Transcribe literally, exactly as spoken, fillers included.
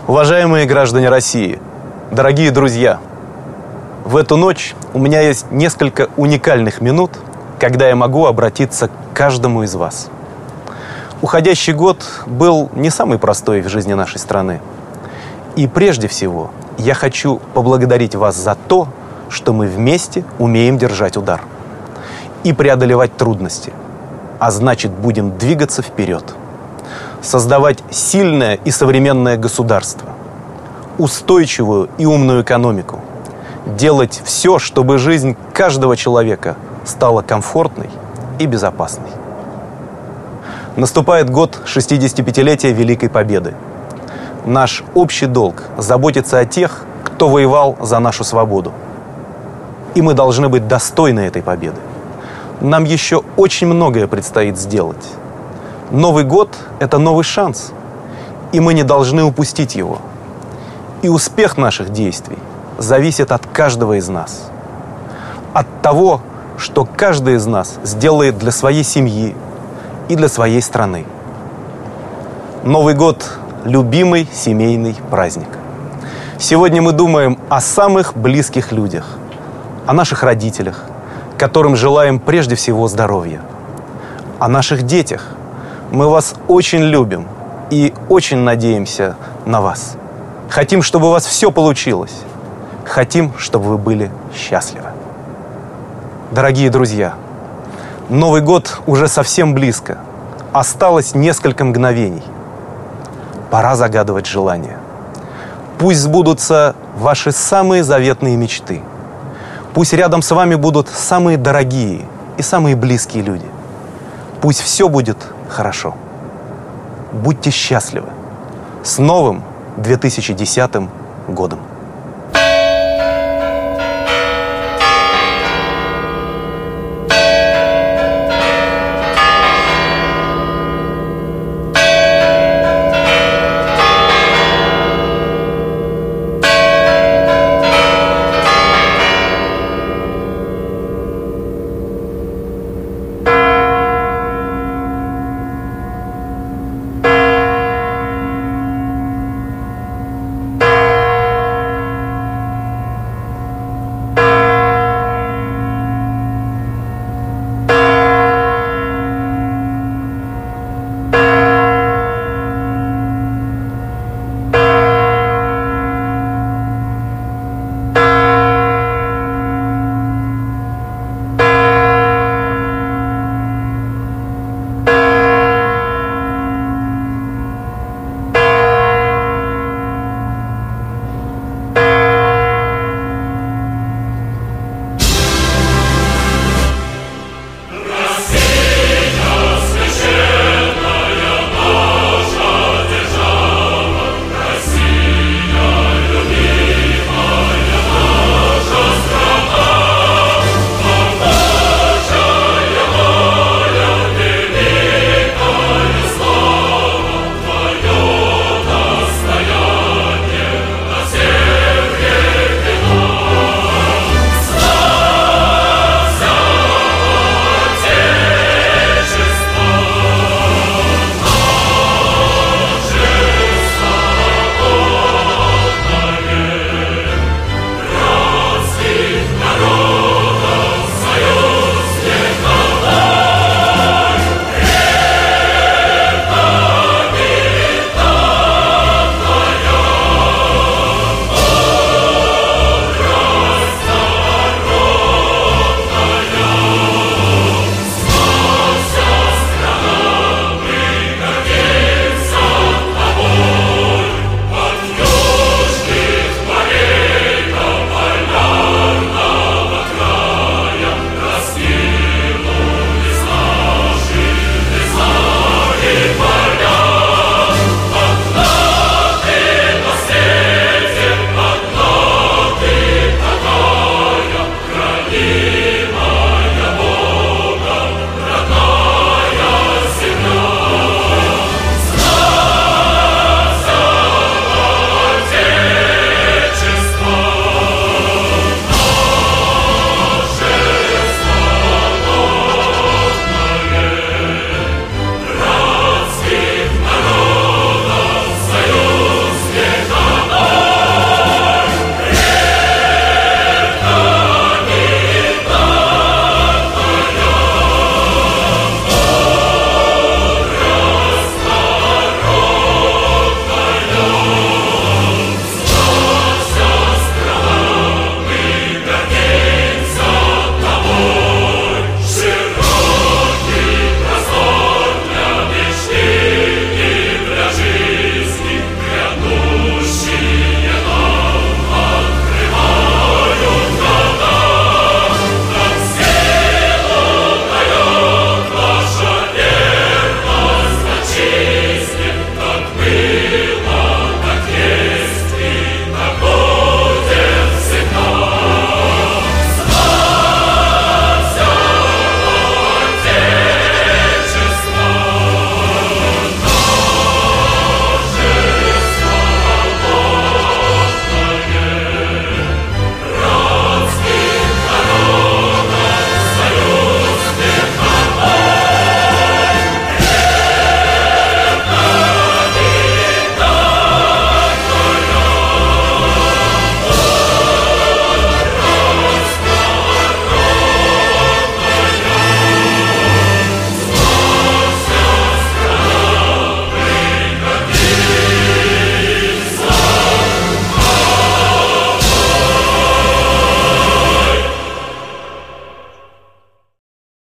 Уважаемые граждане России, дорогие друзья, в эту ночь у меня есть несколько уникальных минут, когда я могу обратиться к каждому из вас. Уходящий год был не самый простой в жизни нашей страны. И прежде всего я хочу поблагодарить вас за то, что мы вместе умеем держать удар и преодолевать трудности, а значит, будем двигаться вперед, создавать сильное и современное государство, устойчивую и умную экономику, делать все, чтобы жизнь каждого человека стала комфортной и безопасной. Наступает год шестидесятипятилетия Великой Победы. Наш общий долг – заботиться о тех, кто воевал за нашу свободу. И мы должны быть достойны этой победы. Нам еще очень многое предстоит сделать. Новый год – это новый шанс, и мы не должны упустить его. И успех наших действий зависит от каждого из нас. От того, что каждый из нас сделает для своей семьи и для своей страны. Новый год – любимый семейный праздник. Сегодня мы думаем о самых близких людях, о наших родителях, которым желаем прежде всего здоровья, о наших детях. Мы вас очень любим и очень надеемся на вас. Хотим, чтобы у вас все получилось. Хотим, чтобы вы были счастливы. Дорогие друзья, Новый год уже совсем близко. Осталось несколько мгновений. Пора загадывать желания. Пусть сбудутся ваши самые заветные мечты. Пусть рядом с вами будут самые дорогие и самые близкие люди. Пусть все будет хорошо. Будьте счастливы. С новым две тысячи десятым годом!